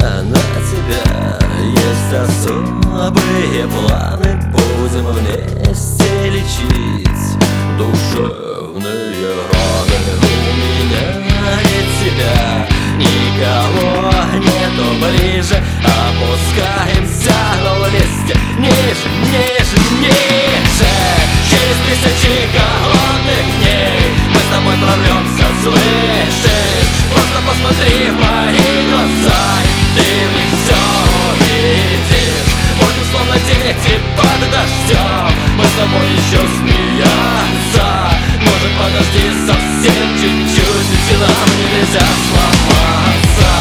на тебя есть особые планы. Будем вместе лечить душевные раны. У меня нет тебя, никого нету ближе. Опускаемся вместе ниже, ниже, ниже. Через тысячи голодных дней мы с тобой прорвемся, слышишь? Просто посмотри в мои глаза, и ты в них все увидишь. Будем словно дети под дождем, мы с тобой еще смеяться. Может, подожди совсем чуть-чуть, ведь нам нельзя сломаться.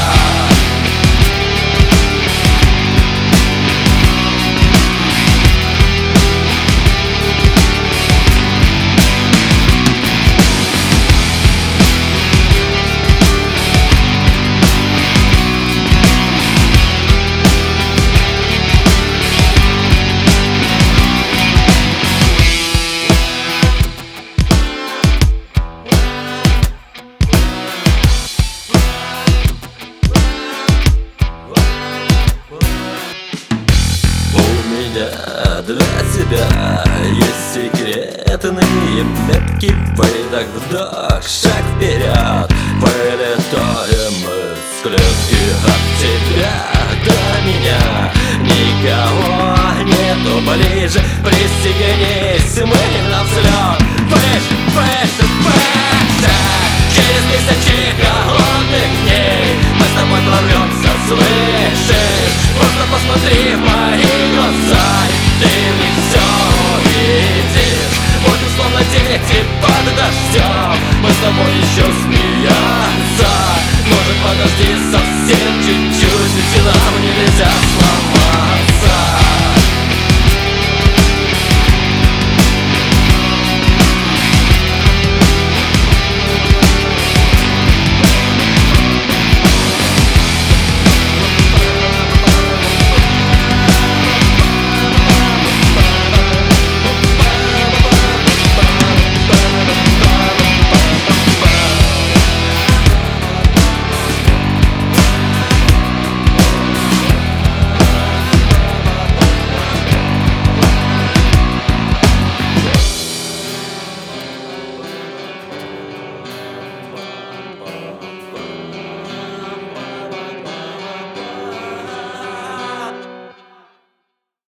Для тебя есть секретные метки. Выдох-вдох, шаг вперед. Вылетаем из клетки от тебя до меня. Никого нету ближе. Пристегнись, мы на взлет. Выше, выше, выше. Через тысячи голодных дней мы с тобой прорвемся, слышишь? Просто посмотри в мои глаза, ты в них все увидишь. Будем словно дети под дождем, мы с тобой